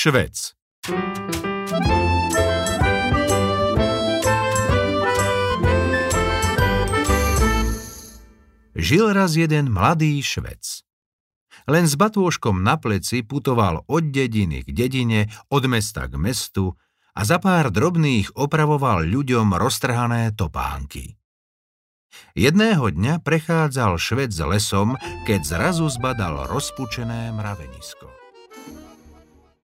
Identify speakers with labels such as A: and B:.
A: Švec. Žil raz jeden mladý Švec. Len s batôžkom na pleci putoval od dediny k dedine, od mesta k mestu a za pár drobných opravoval ľuďom roztrhané topánky. Jedného dňa prechádzal Švec lesom, keď zrazu zbadal rozpučené mravenisko.